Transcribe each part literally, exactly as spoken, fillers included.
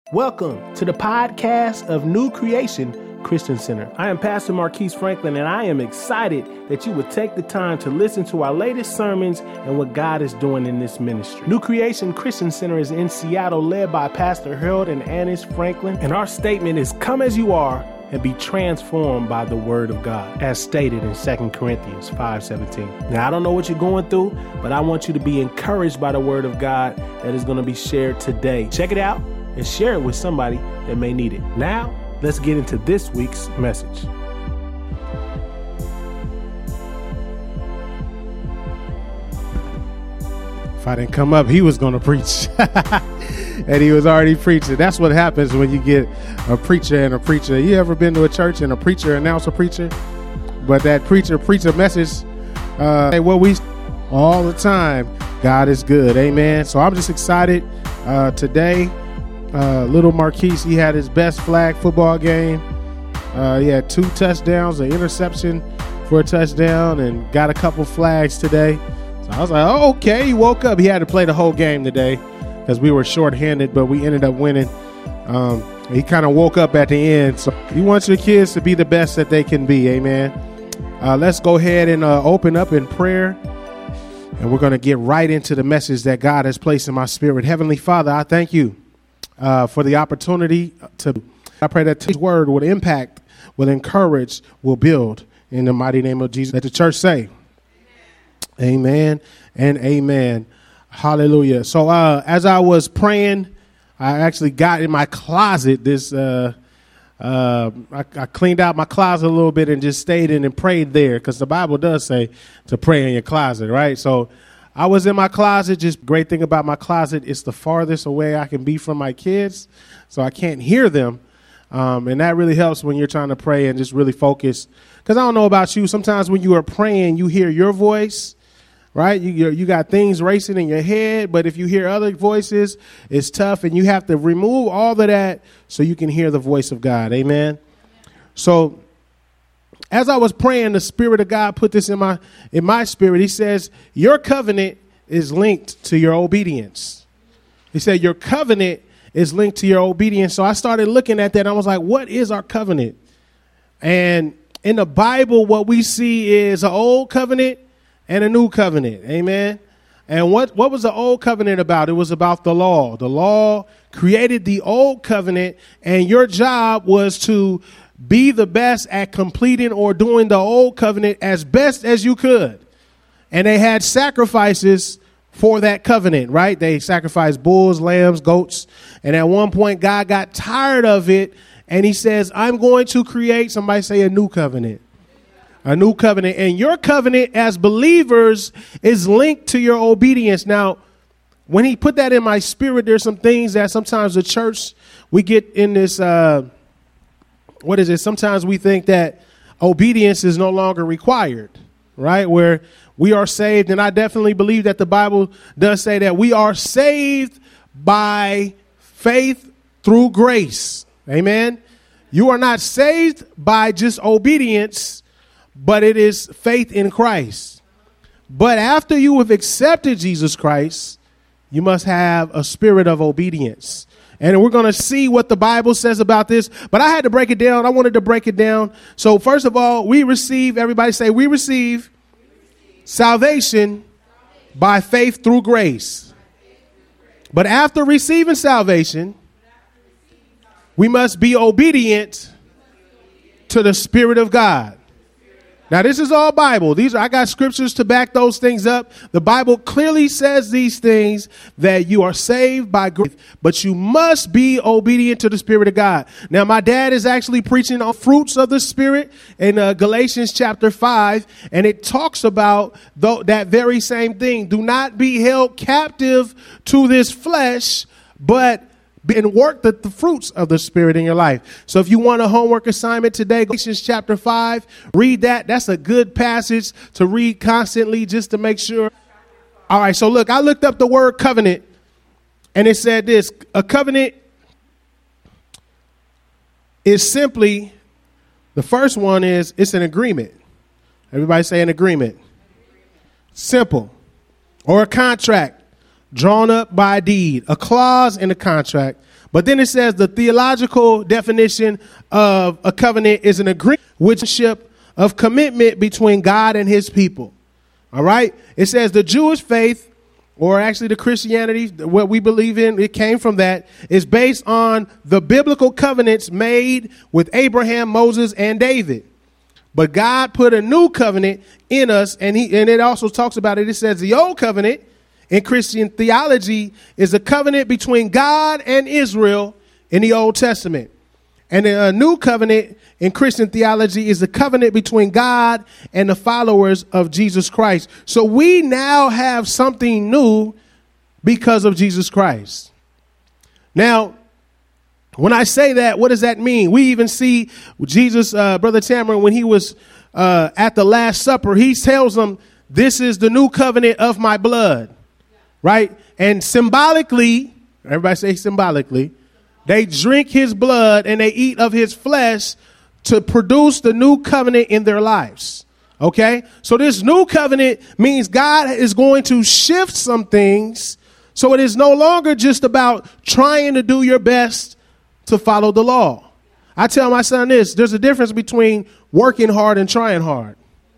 Welcome to the podcast of New Creation Christian Center. I am Pastor Marquise Franklin, and I am excited that you would take the time to listen to our latest sermons and what God is doing in this ministry. New Creation Christian Center is in Seattle, led by Pastor Harold and Annis Franklin, and our statement is, come as you are and be transformed by the word of God, as stated in Second Corinthians five seventeen. Now, I don't know what you're going through, but I want you to be encouraged by the word of God that is going to be shared today. Check it out and share it with somebody that may need it. Now, let's get into this week's message. If I didn't come up, he was going to preach. And he was already preaching. That's what happens when you get a preacher and a preacher. You ever been to a church and a preacher announce a preacher? But that preacher preach a message. Uh, what we all the time, God is good. Amen. So I'm just excited uh, today. Uh, little Marquise, he had his best flag football game. Uh, he had two touchdowns, an interception for a touchdown, and got a couple flags today. So I was like, oh, okay. He woke up. He had to play the whole game today because we were shorthanded, but we ended up winning. Um, he kind of woke up at the end. So he wants your kids to be the best that they can be. Amen. Uh, let's go ahead and uh, open up in prayer. And we're going to get right into the message that God has placed in my spirit. Heavenly Father, I thank you uh, for the opportunity to, I pray that this word will impact, will encourage, will build in the mighty name of Jesus. Let the church say, amen, amen and amen. Hallelujah. So uh, as I was praying, I actually got in my closet this, uh, uh, I, I cleaned out my closet a little bit and just stayed in and prayed there because the Bible does say to pray in your closet, right? So I was in my closet. Just great thing about my closet, it's the farthest away I can be from my kids, so I can't hear them. Um, and that really helps when you're trying to pray and just really focus. Because I don't know about you, sometimes when you are praying, you hear your voice. Right? You you got things racing in your head, but if you hear other voices, it's tough, and you have to remove all of that so you can hear the voice of God. Amen. So as I was praying, the Spirit of God put this in my in my spirit. He says, your covenant is linked to your obedience. He said, your covenant is linked to your obedience. So I started looking at that, and I was like, what is our covenant? And in the Bible, what we see is an old covenant and a new covenant. Amen. And what, what was the old covenant about? It was about the law. The law created the old covenant, and your job was to be the best at completing or doing the old covenant as best as you could. And they had sacrifices for that covenant, right? They sacrificed bulls, lambs, goats. And at one point, God got tired of it, and he says, I'm going to create, somebody say, a new covenant. A new covenant, and your covenant as believers is linked to your obedience. Now, when he put that in my spirit, there's some things that sometimes the church, we get in this, uh, what is it? Sometimes we think that obedience is no longer required, right? Where we are saved, and I definitely believe that the Bible does say that we are saved by faith through grace. Amen. You are not saved by just obedience, but it is faith in Christ. But after you have accepted Jesus Christ, you must have a spirit of obedience. And we're going to see what the Bible says about this. But I had to break it down. I wanted to break it down. So first of all, we receive, everybody say, we receive, we receive salvation by faith through grace. But after receiving salvation, we must be obedient to the Spirit of God. Now, this is all Bible. These are, I got scriptures to back those things up. The Bible clearly says these things, that you are saved by grace, but you must be obedient to the Spirit of God. Now, my dad is actually preaching on fruits of the Spirit in uh, Galatians chapter five, and it talks about th- that very same thing. Do not be held captive to this flesh, but and work the, the fruits of the Spirit in your life. So if you want a homework assignment today, Galatians chapter five, read that. That's a good passage to read constantly just to make sure. All right, so look, I looked up the word covenant, and it said this. A covenant is simply, the first one is, it's an agreement. Everybody say an agreement. Simple. Or a contract drawn up by deed, a clause in the contract But then it says the theological definition of a covenant is an agreement, relationship of commitment between God and his people. All right. It says the Jewish faith, or actually the Christianity, what we believe in, it came from that, is based on the biblical covenants made with Abraham, Moses, and David. But God put a new covenant in us, and he and it also talks about it. It says the old covenant in Christian theology is a covenant between God and Israel in the Old Testament. And a new covenant in Christian theology is the covenant between God and the followers of Jesus Christ. So we now have something new because of Jesus Christ. Now, when I say that, what does that mean? We even see Jesus, uh, Brother Tamron, when he was uh, at the Last Supper, he tells them, this is the new covenant of my blood, right? And symbolically, everybody say symbolically, they drink his blood and they eat of his flesh to produce the new covenant in their lives. Okay, so this new covenant means God is going to shift some things. So it is no longer just about trying to do your best to follow the law. I tell my son this, there's a difference between working hard and trying hard.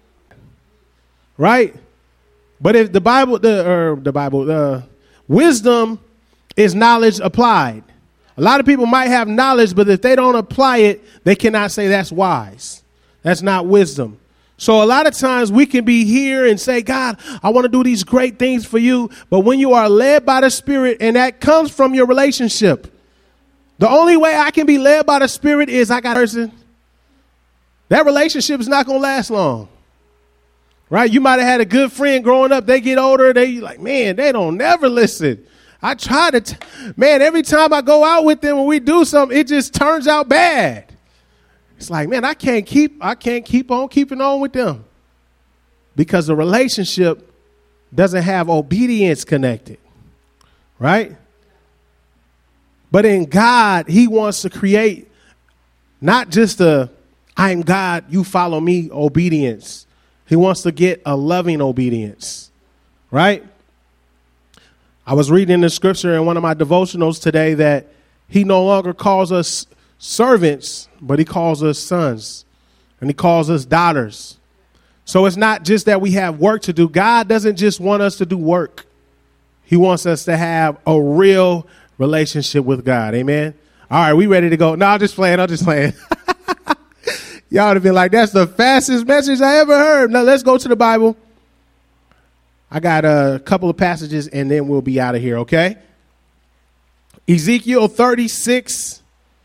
Right? But if the Bible, the, or the Bible, uh, wisdom is knowledge applied. A lot of people might have knowledge, but if they don't apply it, they cannot say that's wise. That's not wisdom. So a lot of times we can be here and say, God, I want to do these great things for you. But when you are led by the Spirit, and that comes from your relationship, the only way I can be led by the Spirit is I got a person. That relationship is not going to last long. Right? You might have had a good friend growing up. They get older. They like, man, they don't never listen. I try to, t- man, every time I go out with them and we do something, it just turns out bad. It's like, man, I can't keep, I can't keep on keeping on with them because the relationship doesn't have obedience connected, right? But in God, he wants to create not just a, I'm God, you follow me obedience. He wants to get a loving obedience, right? I was reading in the scripture in one of my devotionals today that he no longer calls us servants, but he calls us sons and he calls us daughters. So it's not just that we have work to do. God doesn't just want us to do work. He wants us to have a real relationship with God. Amen. All right. We ready to go? No, I'm just playing. I'm just playing. Y'all would have been like, that's the fastest message I ever heard. Now let's go to the Bible. I got a couple of passages and then we'll be out of here, okay? Ezekiel thirty-six.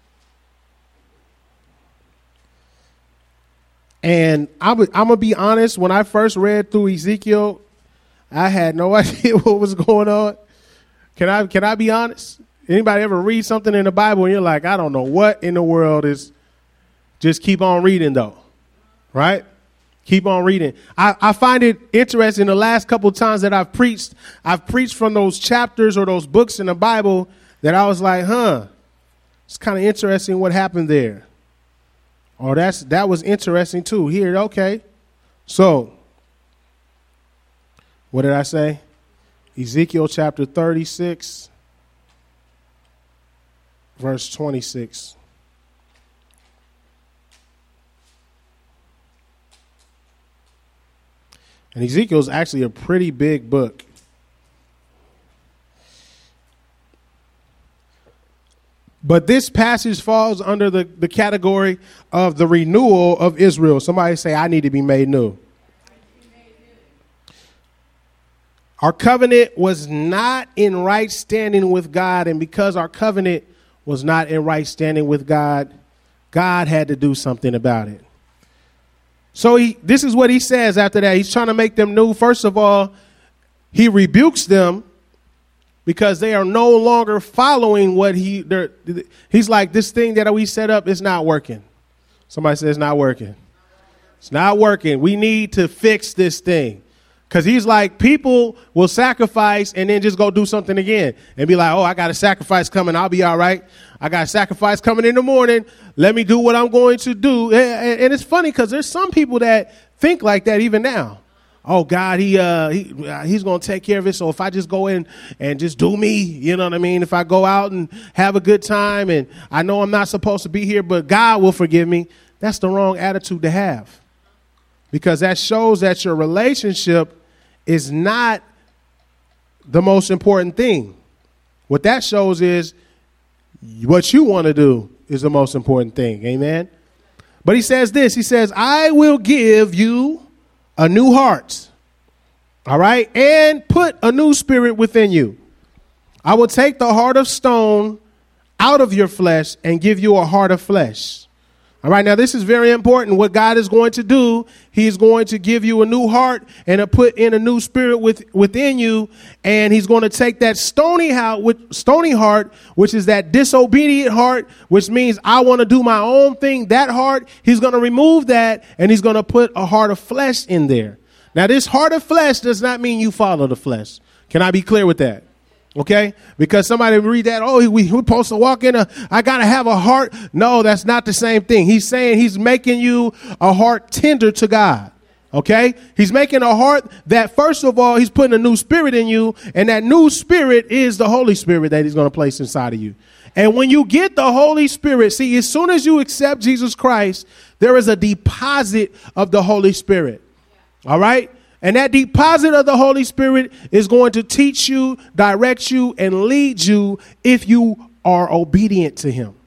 And I'm, I'm going to be honest, when I first read through Ezekiel, I had no idea what was going on. Can I can I be honest? Anybody ever read something in the Bible and you're like, I don't know what in the world is, just keep on reading though, right? Keep on reading. I, I find it interesting the last couple of times that I've preached, I've preached from those chapters or those books in the Bible that I was like, huh, it's kind of interesting what happened there. Or that's that was interesting too. Here, okay. So, what did I say? Ezekiel chapter thirty-six, verse twenty-six. And Ezekiel is actually a pretty big book. But this passage falls under the, the category of the renewal of Israel. Somebody say, I need to be made new. Our covenant was not in right standing with God. And because our covenant was not in right standing with God, God had to do something about it. So he, this is what he says after that. He's trying to make them new. First of all, he rebukes them because they are no longer following what he, he's like, this thing that we set up is not working. Somebody says it's not working. It's not working. We need to fix this thing. Because he's like, people will sacrifice and then just go do something again and be like, oh, I got a sacrifice coming. I'll be all right. I got a sacrifice coming in the morning. Let me do what I'm going to do. And it's funny because there's some people that think like that even now. oh, God, he uh, he uh, he's going to take care of it. So if I just go in and just do me, you know what I mean? If I go out and have a good time and I know I'm not supposed to be here, but God will forgive me. That's the wrong attitude to have, because that shows that your relationship is not the most important thing. What that shows is what you want to do is the most important thing. Amen. But he says this, he says, I will give you a new heart. All right. And put a new spirit within you. I will take the heart of stone out of your flesh and give you a heart of flesh. All right. Now, this is very important. What God is going to do, he's going to give you a new heart and to put in a new spirit with, within you. And he's going to take that stony heart, stony heart, which is that disobedient heart, which means I want to do my own thing. That heart, he's going to remove that and he's going to put a heart of flesh in there. Now, this heart of flesh does not mean you follow the flesh. Can I be clear with that? Okay, because somebody read that, oh, we, we're supposed to walk in a, I got to have a heart. No, that's not the same thing. He's saying he's making you a heart tender to God. Okay, he's making a heart that, first of all, he's putting a new spirit in you. And that new spirit is the Holy Spirit that he's going to place inside of you. And when you get the Holy Spirit, see, as soon as you accept Jesus Christ, there is a deposit of the Holy Spirit. All right. And that deposit of the Holy Spirit is going to teach you, direct you, and lead you if you are obedient to him.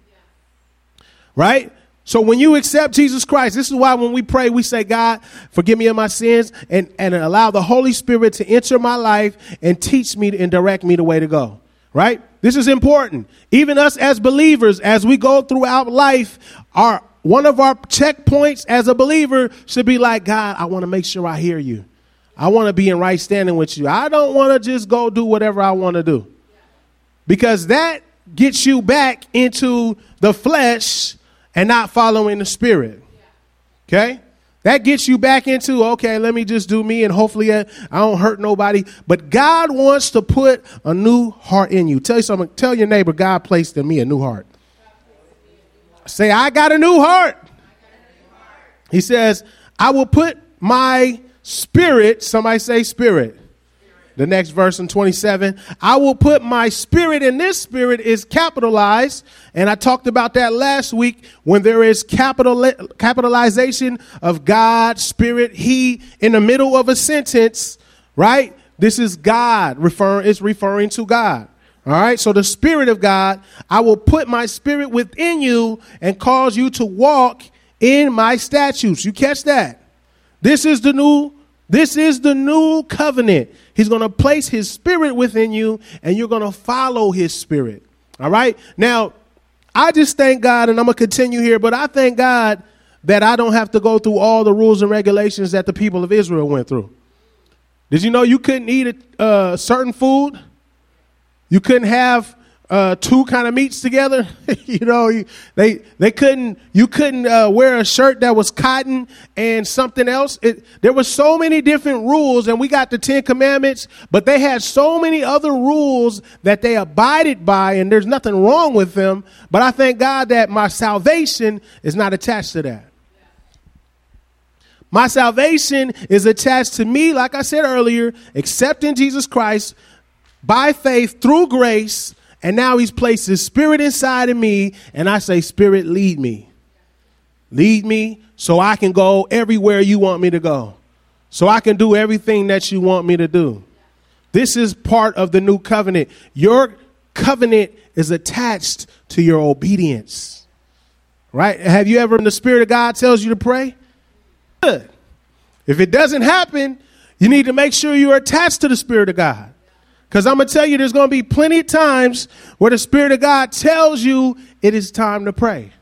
Right? So when you accept Jesus Christ, this is why when we pray, we say, God, forgive me of my sins, and, and allow the Holy Spirit to enter my life and teach me and direct me the way to go. Right? This is important. Even us as believers, as we go throughout life, our one of our checkpoints as a believer should be like, God, I want to make sure I hear you. I want to be in right standing with you. I don't want to just go do whatever I want to do, because that gets you back into the flesh and not following the spirit. Okay. That gets you back into, okay, let me just do me and hopefully I, I don't hurt nobody. But God wants to put a new heart in you. Tell you something. Tell your neighbor, God placed in me a new heart. Say, I got a new heart. He says, I will put my spirit, somebody say spirit. The next verse in twenty-seven, I will put my spirit, and this spirit is capitalized. And I talked about that last week when there is capital capitalization of God, spirit, he in the middle of a sentence, right? This is God referring, it's referring to God. All right. So the spirit of God, I will put my spirit within you and cause you to walk in my statutes. You catch that? This is the new, this is the new covenant. He's going to place his spirit within you and you're going to follow his spirit. All right. Now, I just thank God, and I'm going to continue here, but I thank God that I don't have to go through all the rules and regulations that the people of Israel went through. Did you know you couldn't eat a uh, certain food? You couldn't have Uh, two kind of meats together. you know, you, they they couldn't. You couldn't uh, wear a shirt that was cotton and something else. It, there were so many different rules, and we got the Ten Commandments, but they had so many other rules that they abided by, and there's nothing wrong with them. But I thank God that my salvation is not attached to that. My salvation is attached to me, like I said earlier, accepting Jesus Christ by faith through grace. And now he's placed his spirit inside of me. And I say, Spirit, lead me. Lead me so I can go everywhere you want me to go. So I can do everything that you want me to do. This is part of the new covenant. Your covenant is attached to your obedience. Right? Have you ever, when the Spirit of God tells you to pray? Good. If it doesn't happen, you need to make sure you're attached to the Spirit of God. Because I'm going to tell you, there's going to be plenty of times where the Spirit of God tells you it is time to pray.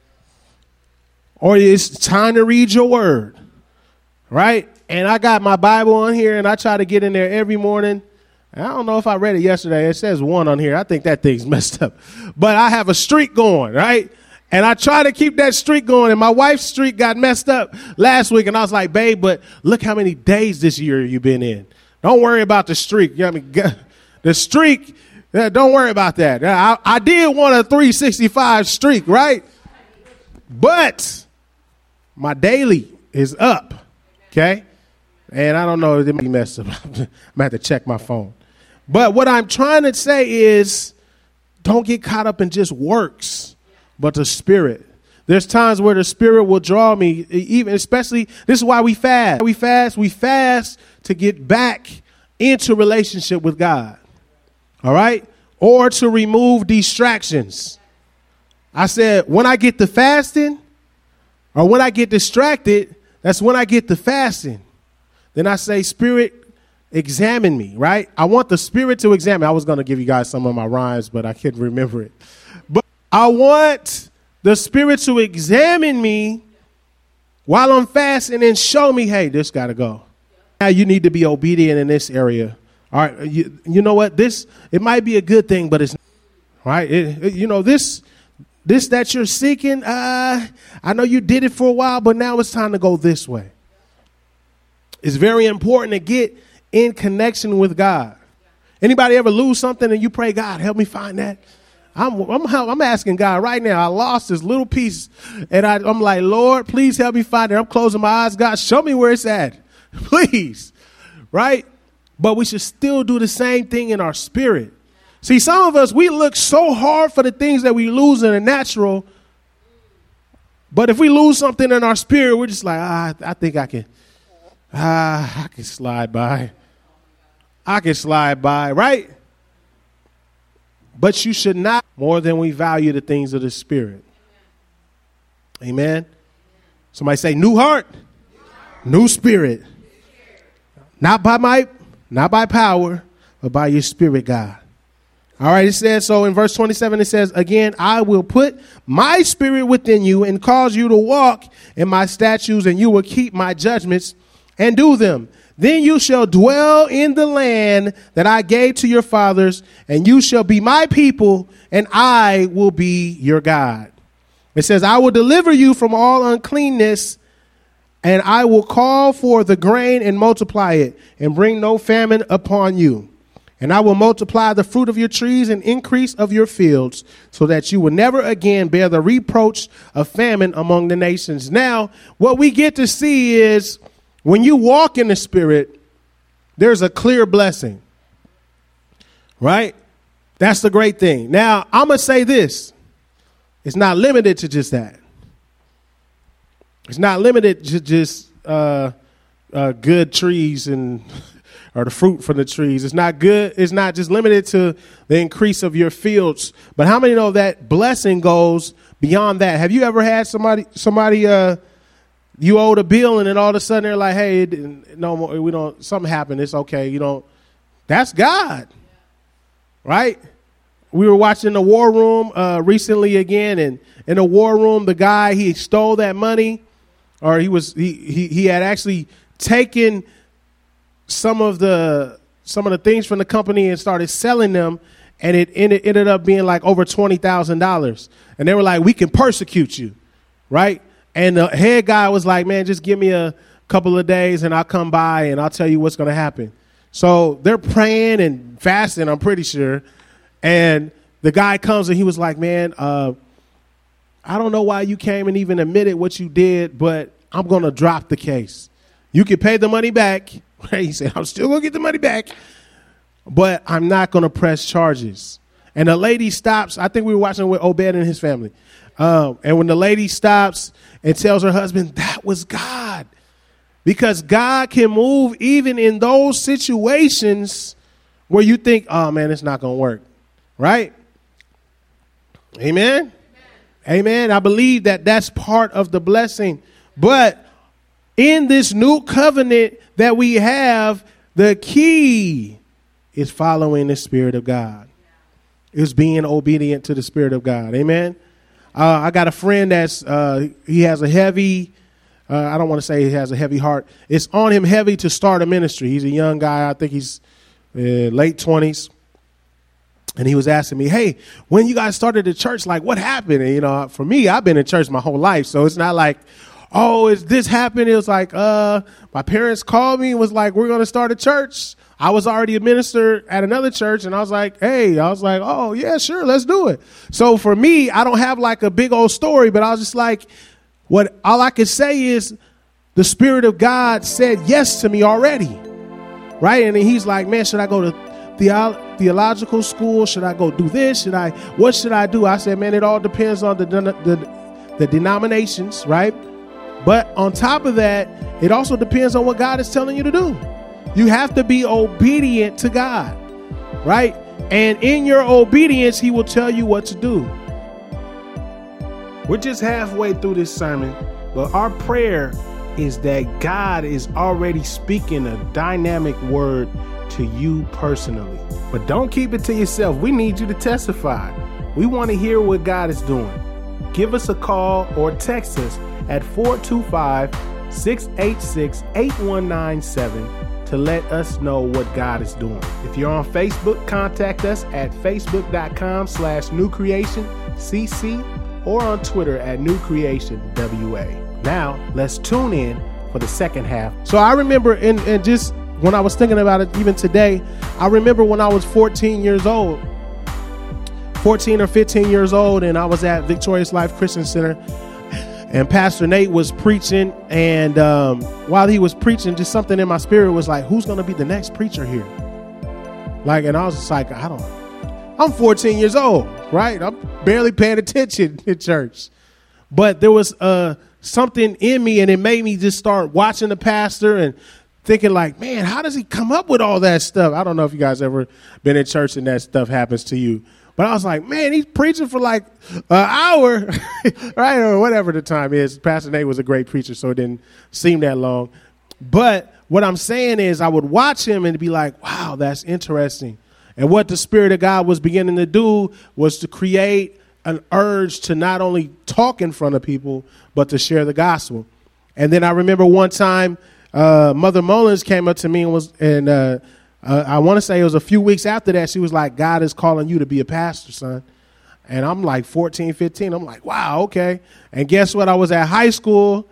Or it's time to read your word. Right? And I got my Bible on here and I try to get in there every morning. I don't know if I read it yesterday. It says one on here. I think that thing's messed up. But I have a streak going, right? And I try to keep that streak going. And my wife's streak got messed up last week. And I was like, babe, but look how many days this year you've been in. Don't worry about the streak. You know what I mean? The streak, don't worry about that. I, I did want a three sixty-five streak, right? But my daily is up, okay? And I don't know, it might be messed up. I'm going to have to check my phone. But what I'm trying to say is, don't get caught up in just works, but the Spirit. There's times where the Spirit will draw me, even especially, this is why we fast. We fast, we fast to get back into relationship with God. All right? Or to remove distractions. I said, when I get to fasting, or when I get distracted, that's when I get to fasting. Then I say, Spirit, examine me, right? I want the Spirit to examine. I was going to give you guys some of my rhymes, but I couldn't remember it. But I want the Spirit to examine me while I'm fasting and show me, hey, this got to go. Now you need to be obedient in this area. All right, you, you know what? This, it might be a good thing, but it's not, right? It, it, you know, this, this that you're seeking, uh, I know you did it for a while, but now it's time to go this way. It's very important to get in connection with God. Anybody ever lose something and you pray, God, help me find that? I'm, I'm, I'm asking God right now. I lost this little piece and I, I'm like, Lord, please help me find it. I'm closing my eyes. God, show me where it's at. Please. Right? But we should still do the same thing in our spirit. See, some of us, we look so hard for the things that we lose in the natural. But if we lose something in our spirit, we're just like, ah, I think I can, ah, I can slide by. I can slide by, right? But you should not more than we value the things of the Spirit. Amen. Somebody say, new heart, new spirit. Not by might, not by power, but by your Spirit, God. All right, it says, so in verse twenty-seven, it says, again, I will put my Spirit within you and cause you to walk in my statutes, and you will keep my judgments and do them. Then you shall dwell in the land that I gave to your fathers, and you shall be my people, and I will be your God. It says, I will deliver you from all uncleanness, and I will call for the grain and multiply it, and bring no famine upon you. And I will multiply the fruit of your trees and increase of your fields, so that you will never again bear the reproach of famine among the nations. Now, what we get to see is, when you walk in the Spirit, there's a clear blessing, right? That's the great thing. Now, I'm going to say this. It's not limited to just that. It's not limited to just uh, uh, good trees and or the fruit from the trees. It's not good. It's not just limited to the increase of your fields. But how many know that blessing goes beyond that? Have you ever had somebody, somebody, uh, you owed a bill and then all of a sudden they're like, hey, no more, we don't, something happened. It's okay. You don't, that's God, right? We were watching the War Room uh, recently again. And in the War Room, the guy, he stole that money, or he was, he, he, he had actually taken some of the, some of the things from the company and started selling them. And it ended, ended up being like over twenty thousand dollars. And they were like, we can persecute you, right? And the head guy was like, man, just give me a couple of days and I'll come by and I'll tell you what's going to happen. So they're praying and fasting, I'm pretty sure. And the guy comes and he was like, man, uh, I don't know why you came and even admitted what you did, but I'm going to drop the case. You can pay the money back. He said, I'm still going to get the money back, but I'm not going to press charges. And the lady stops. I think we were watching with Obed and his family. Um, and when the lady stops and tells her husband, that was God. Because God can move even in those situations where you think, oh, man, it's not going to work. Right? Amen? Amen. Amen. I believe that that's part of the blessing. But in this new covenant that we have, the key is following the Spirit of God. Is being obedient to the Spirit of God. Amen? Uh, I got a friend that's, uh, he has a heavy, uh, I don't want to say he has a heavy heart. It's on him heavy to start a ministry. He's a young guy. I think he's uh, late twenties. And he was asking me, hey, when you guys started the church, like what happened? And, you know, for me, I've been in church my whole life. So it's not like, oh, is this happened? It was like, uh, my parents called me and was like, we're going to start a church. I was already a minister at another church, and I was like, hey, I was like, oh, yeah, sure, let's do it. So for me, I don't have like a big old story, but I was just like, what all I could say is the Spirit of God said yes to me already. Right? And then he's like, man, should I go to theo- theological school? Should I go do this? Should I, what should I do? I said, man, it all depends on the, the, the denominations, right? But on top of that, it also depends on what God is telling you to do. You have to be obedient to God, right? And in your obedience, he will tell you what to do. We're just halfway through this sermon, but our prayer is that God is already speaking a dynamic word to you personally. But don't keep it to yourself. We need you to testify. We want to hear what God is doing. Give us a call or text us at four two five, six eight six, eight one nine seven to let us know what God is doing. If you're on Facebook, contact us at facebook.com slash new creation cc or on Twitter at new creation W A. Now, let's tune in for the second half. So I remember, and, and just when I was thinking about it, even today, I remember when I was fourteen years old, fourteen or fifteen years old, and I was at Victorious Life Christian Center, and Pastor Nate was preaching, and um, while he was preaching, just something in my spirit was like, who's going to be the next preacher here? Like, and I was just like, I don't know. I'm fourteen years old, right? I'm barely paying attention in church. But there was uh, something in me, and it made me just start watching the pastor and thinking like, man, how does he come up with all that stuff? I don't know if you guys ever been in church and that stuff happens to you. But I was like, man, he's preaching for like an hour, right? Or whatever the time is. Pastor Nate was a great preacher, so it didn't seem that long. But what I'm saying is I would watch him and be like, wow, that's interesting. And what the Spirit of God was beginning to do was to create an urge to not only talk in front of people, but to share the gospel. And then I remember one time uh, Mother Mullins came up to me and was, and uh, uh, I want to say it was a few weeks after that, she was like, God is calling you to be a pastor, son. And I'm like fourteen, fifteen. I'm like, wow, okay. And guess what? I was at high school,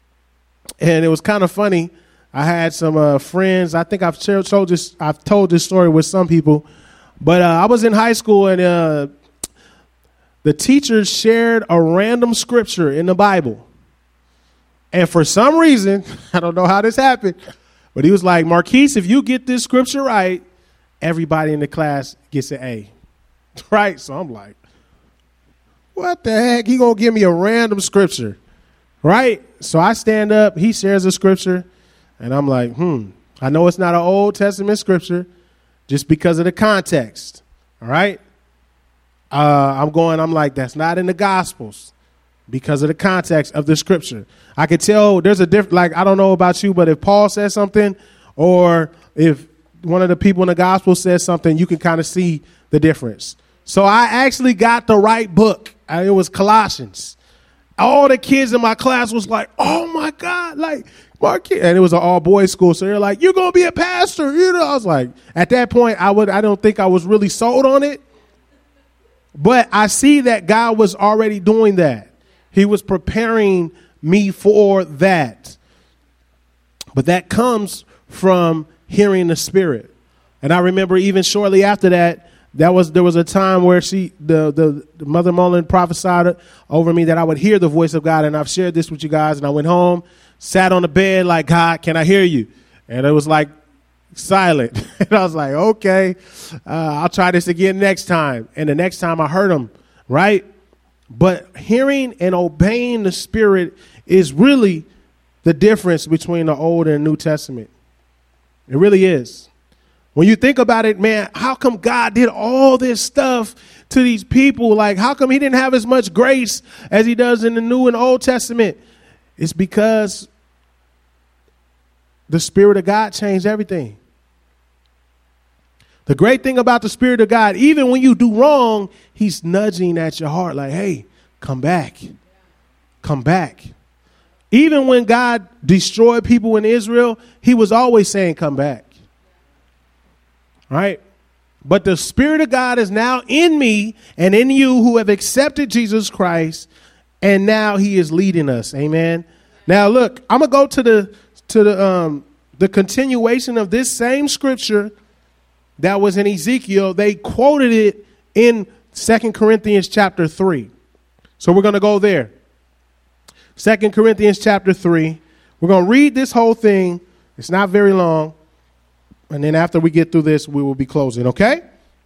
and it was kind of funny. I had some uh, friends. I think I've told this. I've told this story with some people, but uh, I was in high school, and uh, the teachers shared a random scripture in the Bible. And for some reason, I don't know how this happened, but he was like, Marquise, if you get this scripture right, everybody in the class gets an A. Right? So I'm like, what the heck? He gonna give me a random scripture, right? So I stand up. He shares a scripture. And I'm like, hmm, I know it's not an Old Testament scripture just because of the context. All right. Uh, I'm going, I'm like, that's not in the Gospels because of the context of the scripture. I could tell there's a different, like, I don't know about you, but if Paul says something or if one of the people in the Gospel says something, you can kind of see the difference. So I actually got the right book. It was Colossians. All the kids in my class was like, oh, my God, like, Marquis. And it was an all boys school. So they're like, you're going to be a pastor. You know, I was like, at that point, I would, I don't think I was really sold on it. But I see that God was already doing that. He was preparing me for that. But that comes from hearing the Spirit. And I remember even shortly after that, that was there was a time where she, the, the, the Mother Mullen prophesied over me that I would hear the voice of God. And I've shared this with you guys. And I went home, sat on the bed like, God, can I hear you? And it was like silent. And I was like, okay, uh, I'll try this again next time. And the next time I heard him, right? But hearing and obeying the Spirit is really the difference between the Old and New Testament. It really is. When you think about it, man, how come God did all this stuff to these people? Like, how come he didn't have as much grace as he does in the New and Old Testament? It's because the Spirit of God changed everything. The great thing about the Spirit of God, even when you do wrong, he's nudging at your heart like, hey, come back. Come back. Even when God destroyed people in Israel, he was always saying, come back. Right? But the Spirit of God is now in me and in you who have accepted Jesus Christ, and now he is leading us. Amen. Now, look, I'm going to go to the to the um, the continuation of this same scripture that was in Ezekiel. They quoted it in Second Corinthians chapter three. So we're going to go there. Second Corinthians chapter three. We're going to read this whole thing. It's not very long. And then after we get through this, we will be closing, okay?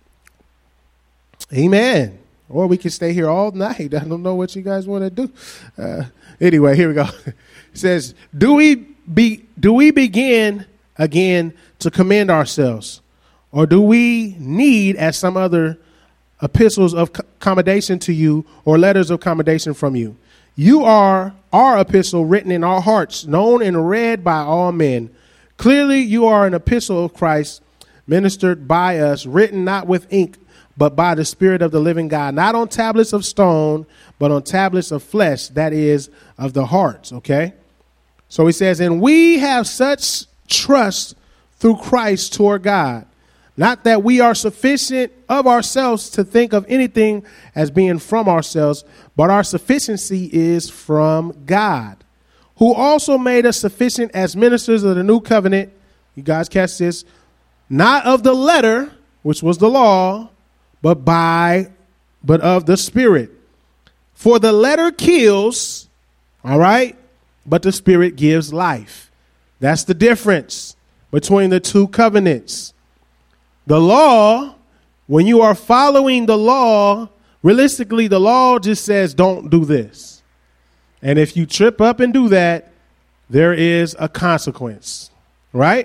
Amen. Or we can stay here all night. I don't know what you guys want to do. Uh, anyway, here we go. It says, do we be do we begin again to commend ourselves? Or do we need, as some other epistles of commendation to you or letters of commendation from you? You are our epistle written in our hearts, known and read by all men. Clearly, you are an epistle of Christ, ministered by us, written not with ink, but by the Spirit of the living God, not on tablets of stone, but on tablets of flesh, that is, of the hearts, okay? So he says, and we have such trust through Christ toward God, not that we are sufficient of ourselves to think of anything as being from ourselves, but our sufficiency is from God, who also made us sufficient as ministers of the new covenant. You guys catch this? Not of the letter, which was the law, but by, but of the Spirit. For the letter kills, all right, but the Spirit gives life. That's the difference between the two covenants. The law, when you are following the law, realistically, the law just says, don't do this. And if you trip up and do that, there is a consequence, right?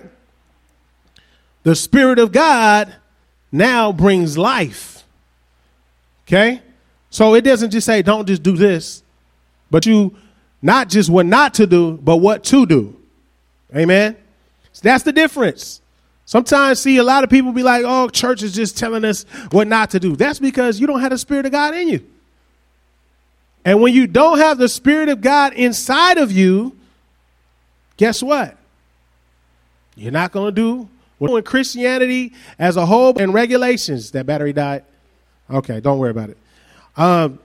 The Spirit of God now brings life. Okay? So it doesn't just say, don't just do this, but you not just what not to do, but what to do. Amen? So that's the difference. Sometimes, see, a lot of people be like, oh, church is just telling us what not to do. That's because you don't have the Spirit of God in you. And when you don't have the Spirit of God inside of you, guess what? You're not going to do what in Christianity as a whole and regulations. That battery died. Okay, don't worry about it. Um,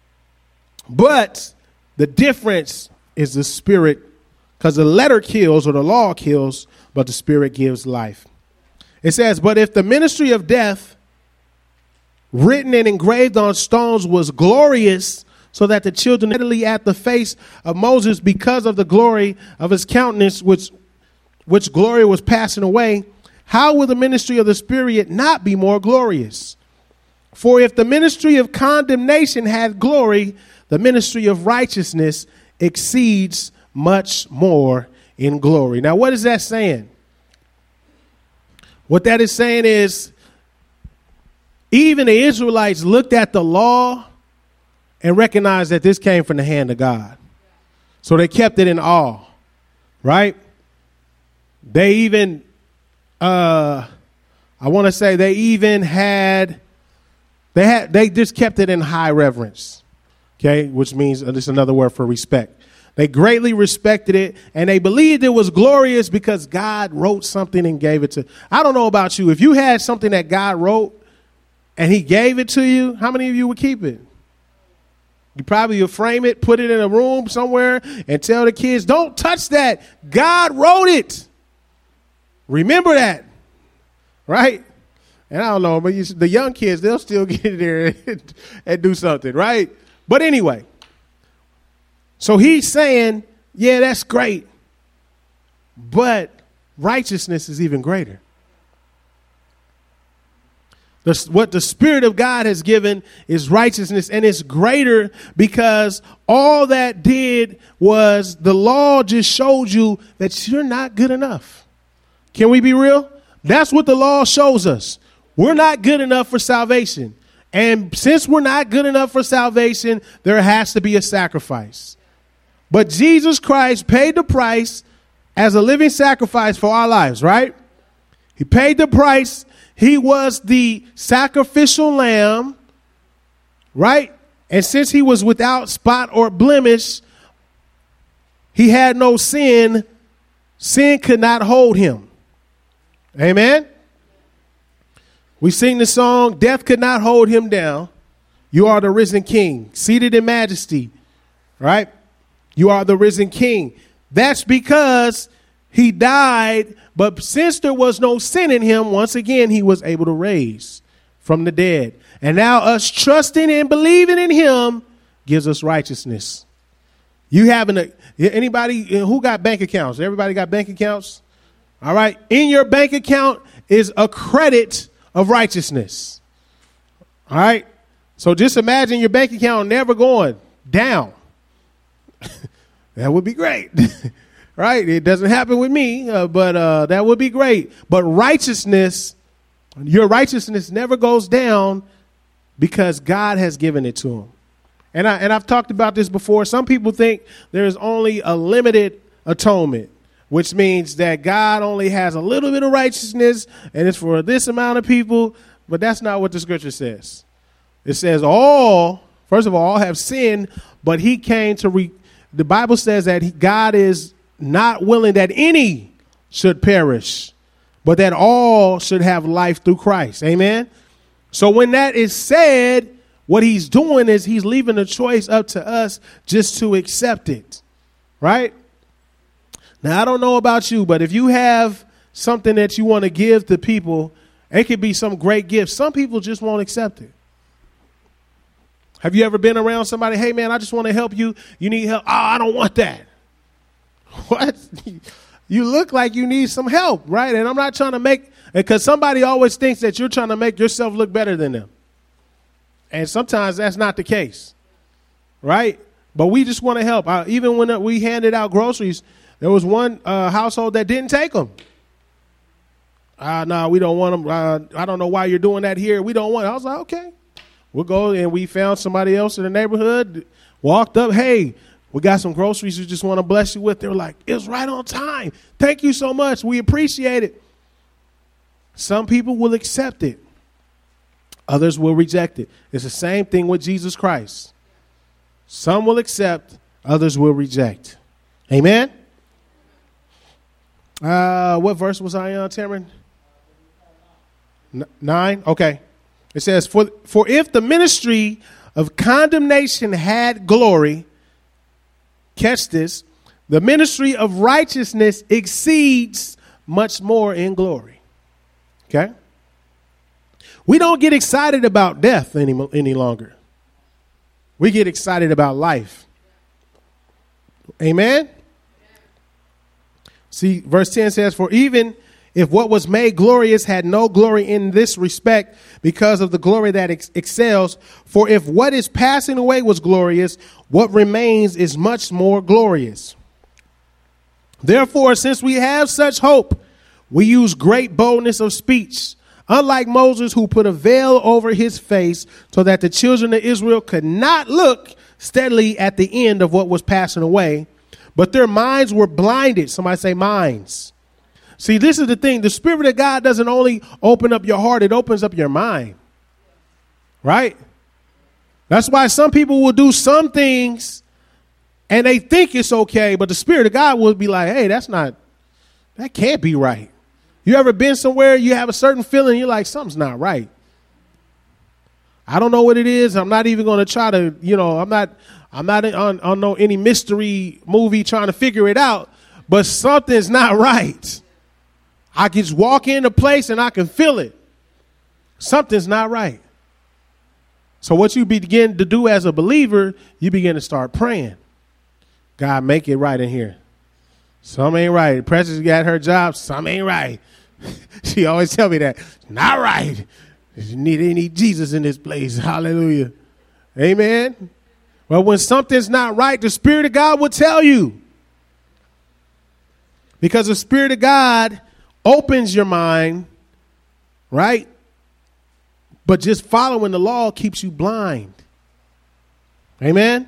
but the difference is the Spirit, because the letter kills or the law kills, but the Spirit gives life. It says, but if the ministry of death written and engraved on stones was glorious, so that the children readily at the face of Moses, because of the glory of his countenance, which which glory was passing away, how will the ministry of the Spirit not be more glorious? For if the ministry of condemnation had glory, the ministry of righteousness exceeds much more in glory. Now, what is that saying? What that is saying is, even the Israelites looked at the law and recognized that this came from the hand of God. So they kept it in awe, right? They even, uh, I want to say they even had, they had, they just kept it in high reverence, okay? Which means, uh, this is another word for respect. They greatly respected it, and they believed it was glorious because God wrote something and gave it to. I don't know about you. If you had something that God wrote and he gave it to you, how many of you would keep it? You probably would frame it, put it in a room somewhere, and tell the kids, don't touch that. God wrote it. Remember that, right? And I don't know, but you, the young kids, they'll still get in there and, and do something, right? But anyway, so he's saying, yeah, that's great, but righteousness is even greater. The, what the Spirit of God has given is righteousness, and it's greater because all that did was the law just showed you that you're not good enough. Can we be real? That's what the law shows us. We're not good enough for salvation. And since we're not good enough for salvation, there has to be a sacrifice. But Jesus Christ paid the price as a living sacrifice for our lives, right? He paid the price. He was the sacrificial lamb, right? And since he was without spot or blemish, he had no sin. Sin could not hold him. Amen? We sing the song, death could not hold him down. You are the risen king, seated in majesty, right? You are the risen king. That's because he died, but since there was no sin in him, once again, he was able to raise from the dead. And now us trusting and believing in him gives us righteousness. You having a, anybody who got bank accounts? Everybody got bank accounts? All right. In your bank account is a credit of righteousness. All right. So just imagine your bank account never going down. That would be great. Right. It doesn't happen with me, uh, but uh, that would be great. But righteousness, your righteousness never goes down because God has given it to him. And, I, and I've talked about this before. Some people think there is only a limited atonement, which means that God only has a little bit of righteousness and it's for this amount of people. But that's not what the scripture says. It says all, first of all, all have sinned, but he came to, re, the Bible says that he, God is not willing that any should perish, but that all should have life through Christ. Amen. So when that is said, what he's doing is he's leaving the choice up to us just to accept it. Right. Now, I don't know about you, but if you have something that you want to give to people, it could be some great gift. Some people just won't accept it. Have you ever been around somebody? Hey, man, I just want to help you. You need help. Oh, I don't want that. What? You look like you need some help, right? And I'm not trying to make, because somebody always thinks that you're trying to make yourself look better than them. And sometimes that's not the case, right? But we just want to help. Uh, even when we handed out groceries, there was one uh, household that didn't take them. Uh, no, we don't want them. Uh, I don't know why you're doing that here. We don't want it. I was like, okay, we'll go. And we found somebody else in the neighborhood, walked up. Hey, we got some groceries we just want to bless you with. They were like, it was right on time. Thank you so much. We appreciate it. Some people will accept it. Others will reject it. It's the same thing with Jesus Christ. Some will accept, others will reject. Amen. Uh, what verse was I on, Cameron? N- nine. Okay. It says, for, for if the ministry of condemnation had glory, catch this, the ministry of righteousness exceeds much more in glory. Okay. We don't get excited about death any, any longer. We get excited about life. Amen. See, verse ten says, for even if what was made glorious had no glory in this respect because of the glory that ex- excels, for if what is passing away was glorious, what remains is much more glorious. Therefore, since we have such hope, we use great boldness of speech, unlike Moses, who put a veil over his face so that the children of Israel could not look steadily at the end of what was passing away, but their minds were blinded. Somebody say minds. See, this is the thing. The Spirit of God doesn't only open up your heart, it opens up your mind. Right? That's why some people will do some things and they think it's okay, but the Spirit of God will be like, hey, that's not, that can't be right. You ever been somewhere, you have a certain feeling, you're like, something's not right. I don't know what it is. I'm not even going to try to, you know, I'm not, I'm not on, on no any mystery movie trying to figure it out, but something's not right. I can just walk into a place and I can feel it. Something's not right. So what you begin to do as a believer, you begin to start praying. God, make it right in here. Some ain't right. Precious got her job. Some ain't right. She always tell me that. Not right. You need, you need Jesus in this place. Hallelujah. Amen. Well, when something's not right, the Spirit of God will tell you. Because the Spirit of God opens your mind, right? But just following the law keeps you blind. Amen.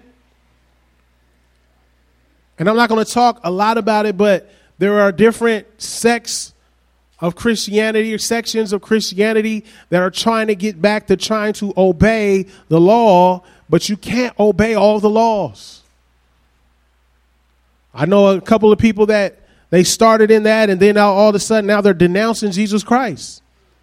And I'm not going to talk a lot about it, but there are different sects of Christianity or sections of Christianity that are trying to get back to trying to obey the law, but you can't obey all the laws. I know a couple of people that they started in that, and then all of a sudden now they're denouncing Jesus Christ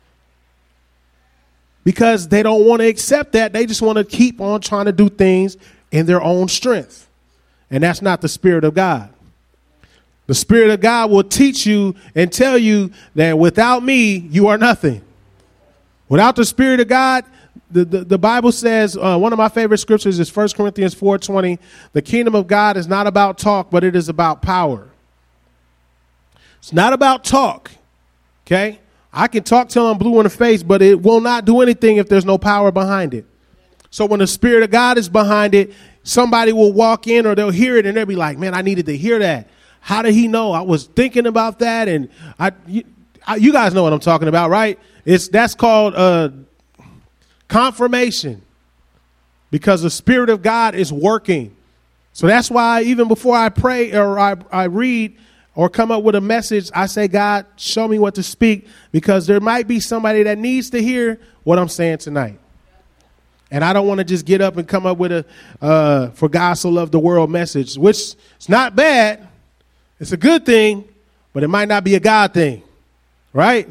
because they don't want to accept that. They just want to keep on trying to do things in their own strength. And that's not the Spirit of God. The Spirit of God will teach you and tell you that without me, you are nothing. Without the Spirit of God, the, the, the Bible says, uh, one of my favorite scriptures is First Corinthians four twenty. The kingdom of God is not about talk, but it is about power. It's not about talk. Okay. I can talk till I'm blue in the face, but it will not do anything if there's no power behind it. So when the Spirit of God is behind it, somebody will walk in or they'll hear it and they'll be like, man, I needed to hear that. How did he know? I was thinking about that. And I, you, I, you guys know what I'm talking about, right? It's that's called uh, confirmation, because the Spirit of God is working. So that's why even before I pray or I, I read or come up with a message, I say, God, show me what to speak, because there might be somebody that needs to hear what I'm saying tonight. And I don't want to just get up and come up with a uh, for God so loved the world message, which is not bad. It's a good thing, but it might not be a God thing, right?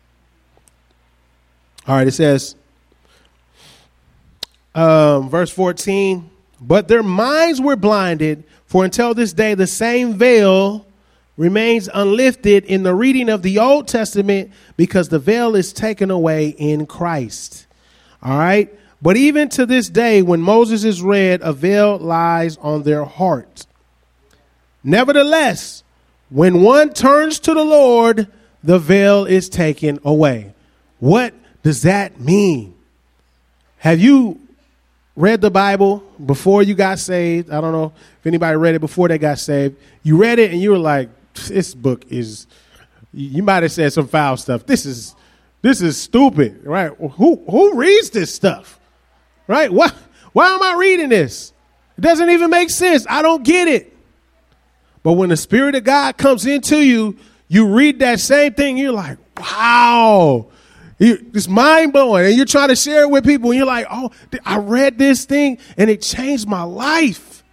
All right, it says, um, verse fourteen, but their minds were blinded, for until this day the same veil remains unlifted in the reading of the Old Testament, because the veil is taken away in Christ. All right. But even to this day, when Moses is read, a veil lies on their heart. Nevertheless, when one turns to the Lord, the veil is taken away. What does that mean? Have you read the Bible before you got saved? I don't know if anybody read it before they got saved. You read it and you were like, this book is, you might have said some foul stuff. This is, this is stupid, right? Who, who reads this stuff? Right? Why, why am I reading this? It doesn't even make sense. I don't get it. But when the Spirit of God comes into you, you read that same thing. You're like, wow, it's mind blowing. And you're trying to share it with people. And you're like, oh, I read this thing and it changed my life.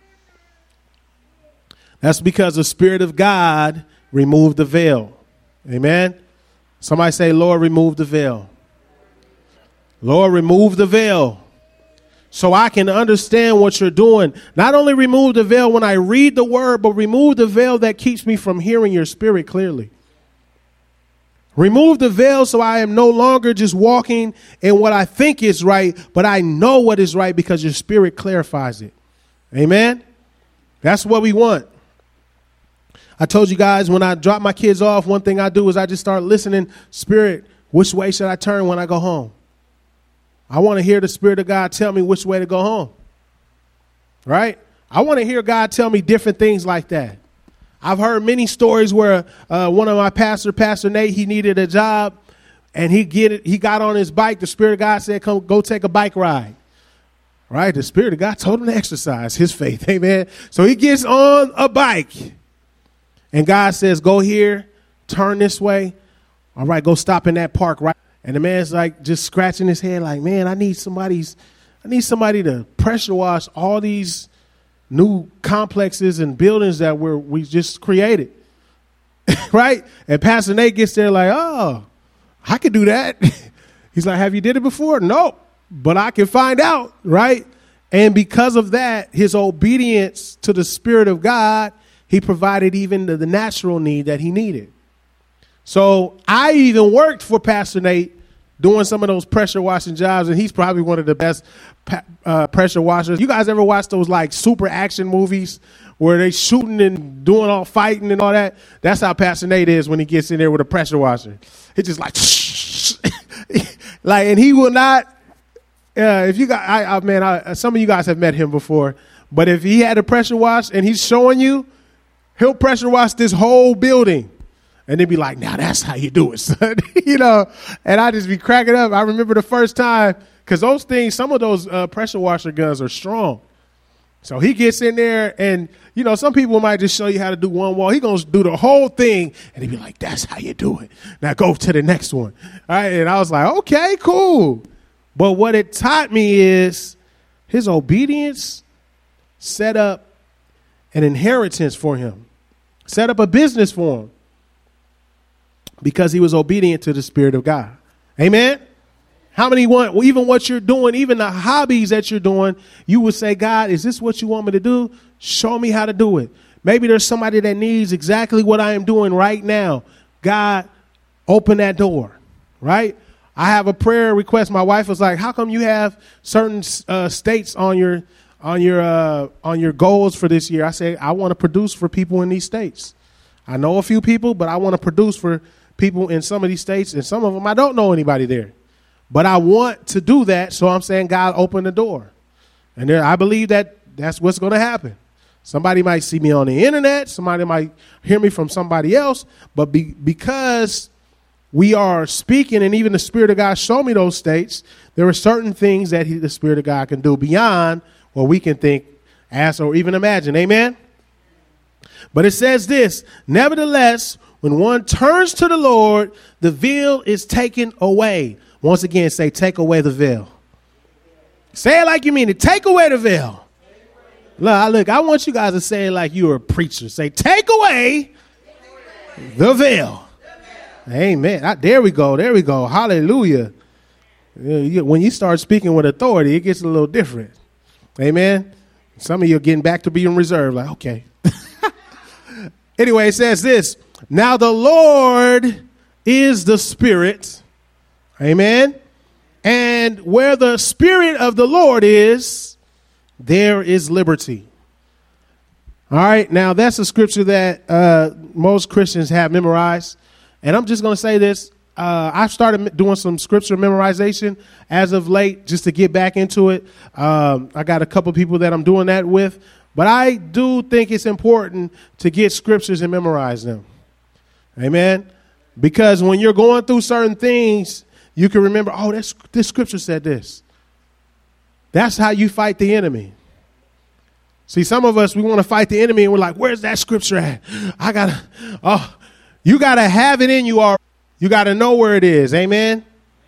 That's because the Spirit of God removed the veil. Amen. Somebody say, Lord, remove the veil. Lord, remove the veil, so I can understand what you're doing. Not only remove the veil when I read the word, but remove the veil that keeps me from hearing your Spirit clearly. Remove the veil so I am no longer just walking in what I think is right, but I know what is right because your Spirit clarifies it. Amen. That's what we want. I told you guys when I drop my kids off, one thing I do is I just start listening. Spirit, which way should I turn when I go home? I want to hear the Spirit of God tell me which way to go home, right? I want to hear God tell me different things like that. I've heard many stories where uh, one of my pastor, Pastor Nate, he needed a job and he get it. He got on his bike. The Spirit of God said, come go take a bike ride, right? The Spirit of God told him to exercise his faith. Amen. So he gets on a bike and God says, go here, turn this way. All right, go stop in that park, right? And the man's like just scratching his head like, man, I need somebody's, I need somebody to pressure wash all these new complexes and buildings that we're, we just created. Right? And Pastor Nate gets there like, oh, I could do that. He's like, have you did it before? No, but I can find out. Right? And because of that, his obedience to the Spirit of God, he provided even the, the natural need that he needed. So I even worked for Pastor Nate doing some of those pressure washing jobs, and he's probably one of the best pa- uh, pressure washers. You guys ever watch those like super action movies where they shooting and doing all fighting and all that? That's how Pastor Nate is when he gets in there with a pressure washer. It's just like, like, and he will not. Uh, if you got, I, I man, I, some of you guys have met him before, but if he had a pressure wash and he's showing you, he'll pressure wash this whole building. And they'd be like, now that's how you do it, son. You know, and I just be cracking up. I remember the first time, because those things, some of those uh, pressure washer guns are strong. So he gets in there and, you know, some people might just show you how to do one wall. He going to do the whole thing. And he'd be like, that's how you do it. Now go to the next one. All right. And I was like, okay, cool. But what it taught me is his obedience set up an inheritance for him, set up a business for him. Because he was obedient to the Spirit of God. Amen. How many want, well, even what you're doing, even the hobbies that you're doing, you would say, God, is this what you want me to do? Show me how to do it. Maybe there's somebody that needs exactly what I am doing right now. God, open that door, right? I have a prayer request. My wife was like, how come you have certain uh, states on your on your uh, on your goals for this year? I said, I want to produce for people in these states. I know a few people, but I want to produce for people in some of these states, and some of them I don't know anybody there. But I want to do that, so I'm saying, God, open the door. And there, I believe that that's what's going to happen. Somebody might see me on the internet. Somebody might hear me from somebody else. But be, because we are speaking, and even the Spirit of God showed me those states, there are certain things that he, the Spirit of God can do beyond what we can think, ask, or even imagine. Amen? But it says this, nevertheless, when one turns to the Lord, the veil is taken away. Once again, say, take away the veil. Say it like you mean it. Take away the veil. Look, look, I want you guys to say it like you're a preacher. Say, take away the veil. Amen. I, there we go. There we go. Hallelujah. When you start speaking with authority, it gets a little different. Amen. Some of you are getting back to being reserved. Like, okay. Anyway, it says this. Now the Lord is the Spirit. Amen. And where the Spirit of the Lord is, there is liberty. All right. Now, that's a scripture that uh, most Christians have memorized. And I'm just going to say this. Uh, I've started doing some scripture memorization as of late just to get back into it. Um, I got a couple people that I'm doing that with. But I do think it's important to get scriptures and memorize them. Amen. Because when you're going through certain things, you can remember, oh, this, this scripture said this. That's how you fight the enemy. See, some of us, we want to fight the enemy and we're like, where's that scripture at? I got to, oh, you got to have it in you. Or you got to know where it is. Amen.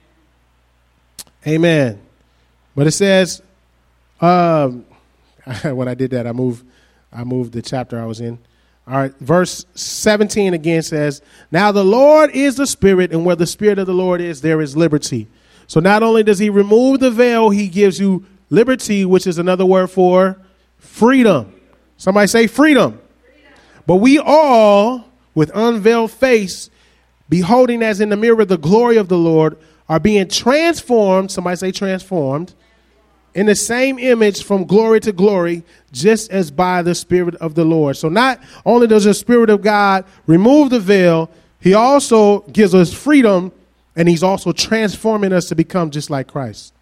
Amen. But it says, um, when I did that, I moved, I moved the chapter I was in. All right. Verse seventeen again says, now the Lord is the Spirit, and where the Spirit of the Lord is, there is liberty. So not only does he remove the veil, he gives you liberty, which is another word for freedom. Somebody say freedom. Freedom. But we all, with unveiled face, beholding as in the mirror the glory of the Lord, are being transformed. Somebody say transformed. In the same image from glory to glory, just as by the Spirit of the Lord. So not only does the Spirit of God remove the veil, he also gives us freedom, and he's also transforming us to become just like Christ.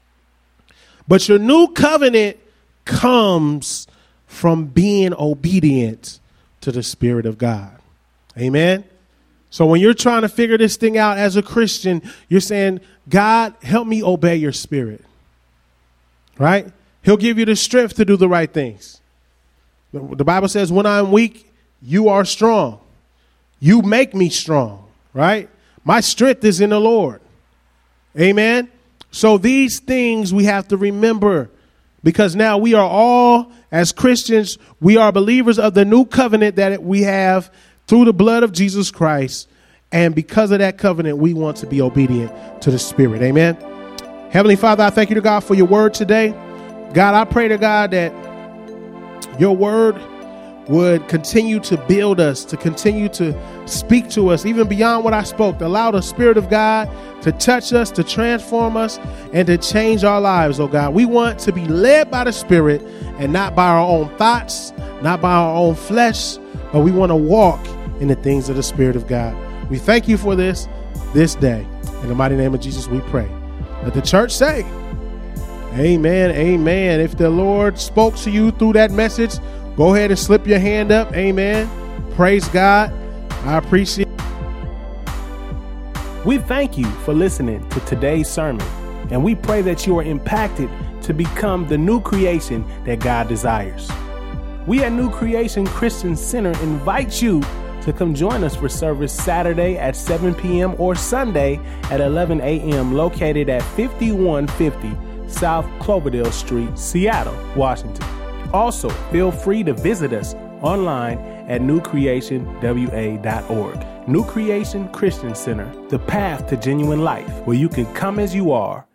But your new covenant comes from being obedient to the Spirit of God. Amen. So when you're trying to figure this thing out as a Christian, you're saying, God, help me obey your Spirit. Right? He'll give you the strength to do the right things. The Bible says, when I'm weak, you are strong. You make me strong. Right? My strength is in the Lord. Amen. So these things we have to remember, because now we are all, as Christians, we are believers of the new covenant that we have through the blood of Jesus Christ. And because of that covenant, we want to be obedient to the Spirit. Amen. Heavenly Father, I thank you to God for your word today. God, I pray to God that your word would continue to build us, to continue to speak to us, even beyond what I spoke, to allow the Spirit of God to touch us, to transform us, and to change our lives, oh God. We want to be led by the Spirit and not by our own thoughts, not by our own flesh, but we want to walk in the things of the Spirit of God. We thank you for this, this day. In the mighty name of Jesus, we pray. Let the church say, amen, amen. If the Lord spoke to you through that message, go ahead and slip your hand up. Amen. Praise God. I appreciate it. We thank you for listening to today's sermon, and we pray that you are impacted to become the new creation that God desires. We at New Creation Christian Center invite you to come join us for service Saturday at seven p.m. or Sunday at eleven a.m. located at fifty-one fifty South Cloverdale Street, Seattle, Washington. Also, feel free to visit us online at new creation w a dot org. New Creation Christian Center, the path to genuine life, where you can come as you are